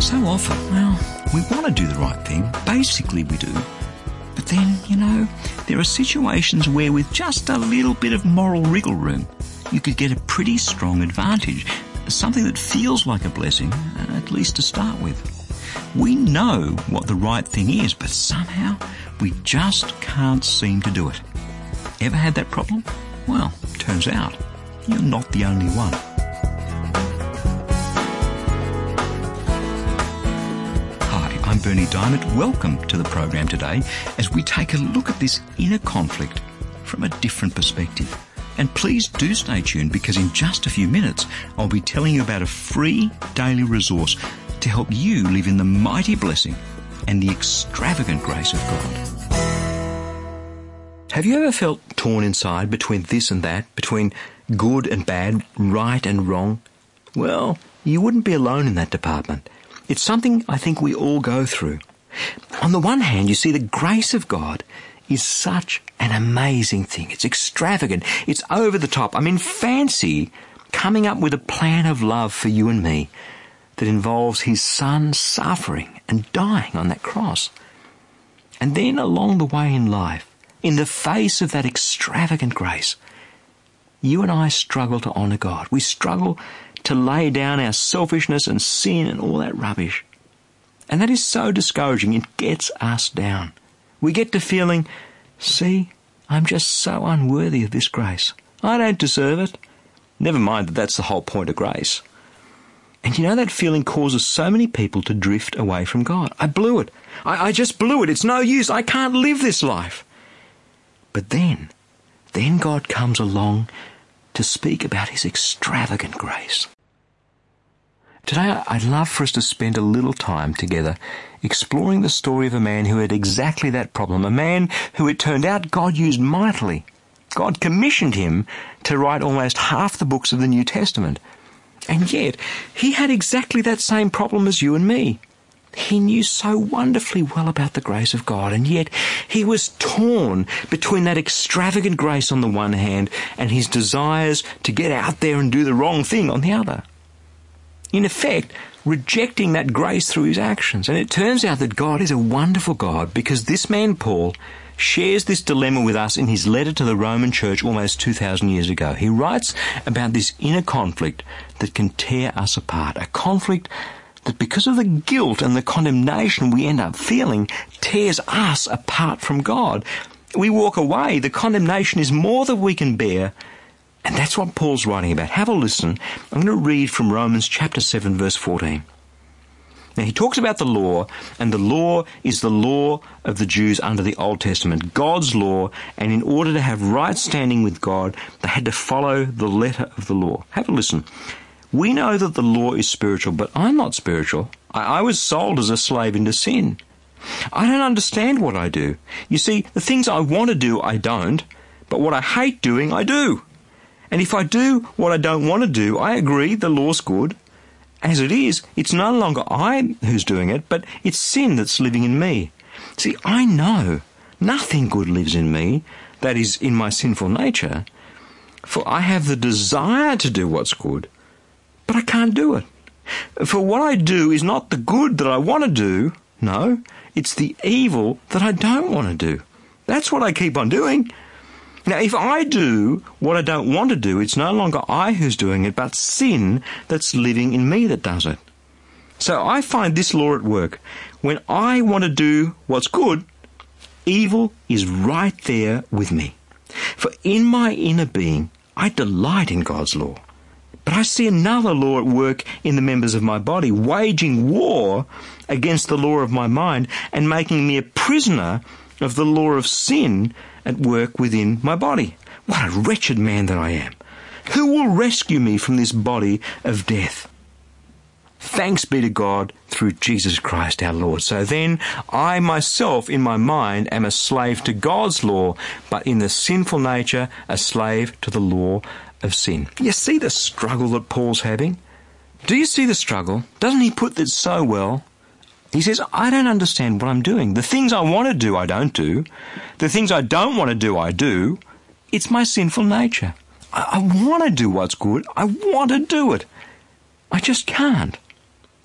So often, well, we want to do the right thing. Basically we do. But then, there are situations where with just a little bit of moral wriggle room, you could get a pretty strong advantage. Something that feels like a blessing, at least to start with. We know what the right thing is, but somehow we just can't seem to do it. Ever had that problem? Well, turns out you're not the only one. I'm Bernie Diamond. Welcome to the program today as we take a look at this inner conflict from a different perspective. And please do stay tuned because in just a few minutes I'll be telling you about a free daily resource to help you live in the mighty blessing and the extravagant grace of God. Have you ever felt torn inside between this and that, between good and bad, right and wrong? Well, you wouldn't be alone in that department. It's something I think we all go through. On the one hand, you see the grace of God is such an amazing thing. It's extravagant. It's over the top. Fancy coming up with a plan of love for you and me that involves his son suffering and dying on that cross. And then along the way in life, in the face of that extravagant grace, you and I struggle to honour God. We struggle to lay down our selfishness and sin and all that rubbish. And that is so discouraging. It gets us down. We get to feeling, see, I'm just so unworthy of this grace. I don't deserve it. Never mind that that's the whole point of grace. And that feeling causes so many people to drift away from God. I blew it. I just blew it. It's no use. I can't live this life. But then God comes along to speak about his extravagant grace. Today, I'd love for us to spend a little time together exploring the story of a man who had exactly that problem, a man who it turned out God used mightily. God commissioned him to write almost half the books of the New Testament. And yet, he had exactly that same problem as you and me. He knew so wonderfully well about the grace of God, and yet he was torn between that extravagant grace on the one hand and his desires to get out there and do the wrong thing on the other. In effect, rejecting that grace through his actions. And it turns out that God is a wonderful God because this man, Paul, shares this dilemma with us in his letter to the Roman church almost 2,000 years ago. He writes about this inner conflict that can tear us apart, a conflict that because of the guilt and the condemnation we end up feeling tears us apart from God. We walk away. The condemnation is more than we can bear. And that's what Paul's writing about. Have a listen. I'm going to read from Romans chapter 7, verse 14. Now, he talks about the law, and the law is the law of the Jews under the Old Testament, God's law, and in order to have right standing with God, they had to follow the letter of the law. Have a listen. We know that the law is spiritual, but I'm not spiritual. I was sold as a slave into sin. I don't understand what I do. You see, the things I want to do, I don't, but what I hate doing, I do. And if I do what I don't want to do, I agree the law's good. As it is, it's no longer I who's doing it, but it's sin that's living in me. See, I know nothing good lives in me, that is, in my sinful nature, for I have the desire to do what's good, but I can't do it. For what I do is not the good that I want to do, no, it's the evil that I don't want to do. That's what I keep on doing. Now, if I do what I don't want to do, it's no longer I who's doing it, but sin that's living in me that does it. So I find this law at work. When I want to do what's good, evil is right there with me. For in my inner being, I delight in God's law. But I see another law at work in the members of my body, waging war against the law of my mind and making me a prisoner of the law of sin at work within my body. What a wretched man that I am. Who will rescue me from this body of death? Thanks be to God through Jesus Christ our Lord. So then, I myself in my mind am a slave to God's law, but in the sinful nature a slave to the law of sin. You see the struggle that Paul's having? Do you see the struggle? Doesn't he put this so well? He says, I don't understand what I'm doing. The things I want to do, I don't do. The things I don't want to do, I do. It's my sinful nature. I want to do what's good. I want to do it. I just can't.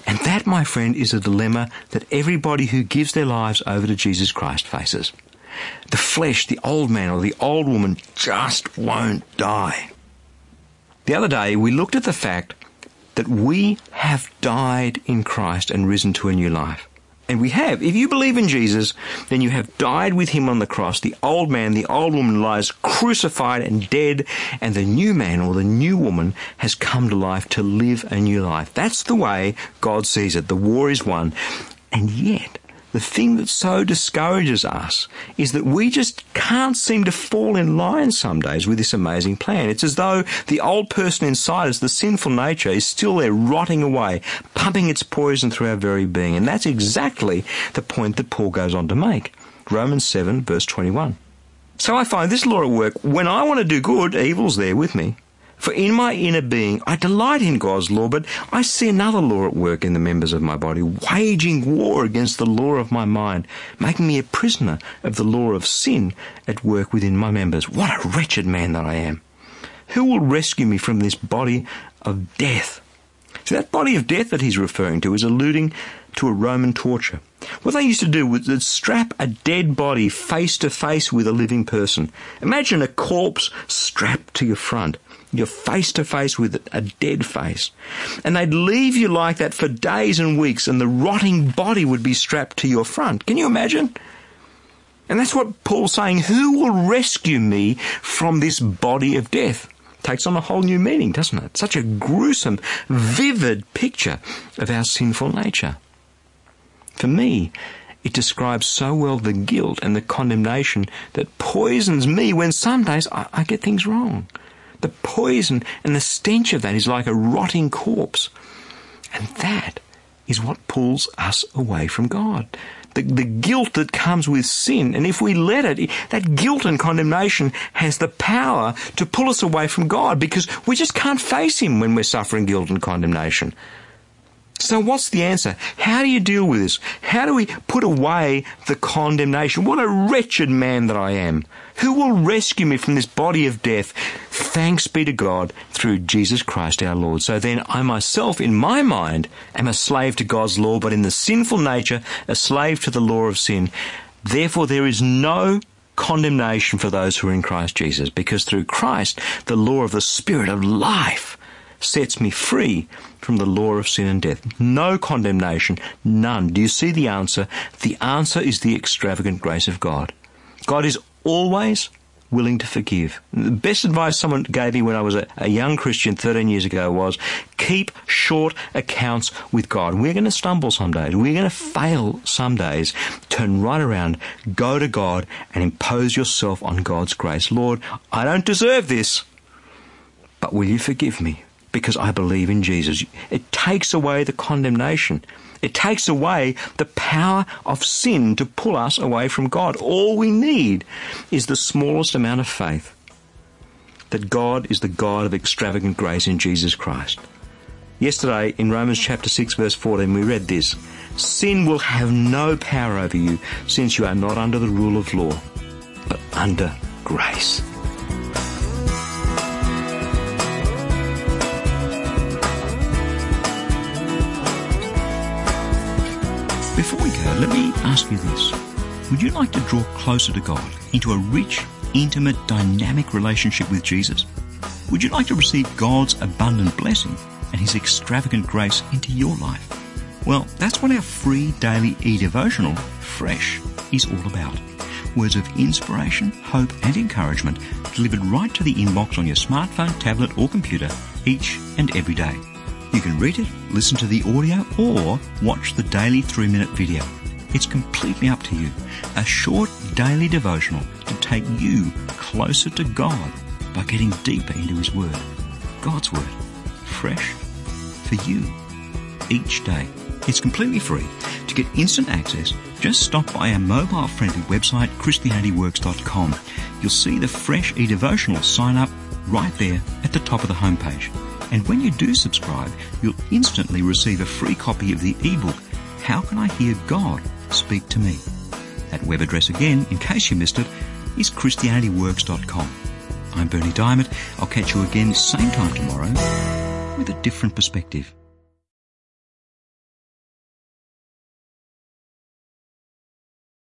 And that, my friend, is a dilemma that everybody who gives their lives over to Jesus Christ faces. The flesh, the old man or the old woman just won't die. The other day we looked at the fact that we have died in Christ and risen to a new life. And we have. If you believe in Jesus, then you have died with him on the cross. The old man, the old woman lies crucified and dead, and the new man or the new woman has come to life to live a new life. That's the way God sees it. The war is won. And yet, the thing that so discourages us is that we just can't seem to fall in line some days with this amazing plan. It's as though the old person inside us, the sinful nature, is still there rotting away, pumping its poison through our very being. And that's exactly the point that Paul goes on to make. Romans 7, verse 21. So I find this law at work. When I want to do good, evil's there with me. For in my inner being, I delight in God's law, but I see another law at work in the members of my body, waging war against the law of my mind, making me a prisoner of the law of sin at work within my members. What a wretched man that I am! Who will rescue me from this body of death? So that body of death that he's referring to is alluding to a Roman torture. What they used to do was they'd strap a dead body face to face with a living person. Imagine a corpse strapped to your front. You're face to face with a dead face. And they'd leave you like that for days and weeks, and the rotting body would be strapped to your front. Can you imagine? And that's what Paul's saying. Who will rescue me from this body of death? Takes on a whole new meaning, doesn't it? Such a gruesome, vivid picture of our sinful nature. For me, it describes so well the guilt and the condemnation that poisons me when some days I get things wrong. The poison and the stench of that is like a rotting corpse. And that is what pulls us away from God. The guilt that comes with sin, and if we let it, that guilt and condemnation has the power to pull us away from God because we just can't face him when we're suffering guilt and condemnation. So what's the answer? How do you deal with this? How do we put away the condemnation? What a wretched man that I am. Who will rescue me from this body of death? Thanks be to God through Jesus Christ our Lord. So then I myself, in my mind, am a slave to God's law, but in the sinful nature, a slave to the law of sin. Therefore there is no condemnation for those who are in Christ Jesus, because through Christ, the law of the Spirit of life sets me free from the law of sin and death. No condemnation, none. Do you see the answer? The answer is the extravagant grace of God. God is always willing to forgive. The best advice someone gave me when I was a young Christian 13 years ago was, keep short accounts with God. We're going to stumble some days. We're going to fail some days. Turn right around, go to God and impose yourself on God's grace. Lord, I don't deserve this, but will you forgive me? Because I believe in Jesus. It takes away the condemnation. It takes away the power of sin to pull us away from God. All we need is the smallest amount of faith that God is the God of extravagant grace in Jesus Christ. Yesterday, in Romans chapter 6, verse 14, we read this: sin will have no power over you, since you are not under the rule of law, but under grace. Before we go, let me ask you this. Would you like to draw closer to God, into a rich, intimate, dynamic relationship with Jesus? Would you like to receive God's abundant blessing and his extravagant grace into your life? Well, that's what our free daily e-devotional, Fresh, is all about. Words of inspiration, hope and encouragement delivered right to the inbox on your smartphone, tablet or computer each and every day. You can read it, listen to the audio, or watch the daily 3-minute video. It's completely up to you. A short daily devotional to take you closer to God by getting deeper into his Word. God's Word. Fresh for you each day. It's completely free. To get instant access, just stop by our mobile-friendly website, ChristianityWorks.com. You'll see the Fresh e-devotional sign up right there at the top of the homepage. And when you do subscribe, you'll instantly receive a free copy of the ebook, How Can I Hear God Speak to Me? That web address again, in case you missed it, is ChristianityWorks.com. I'm Bernie Diamond. I'll catch you again same time tomorrow with a different perspective.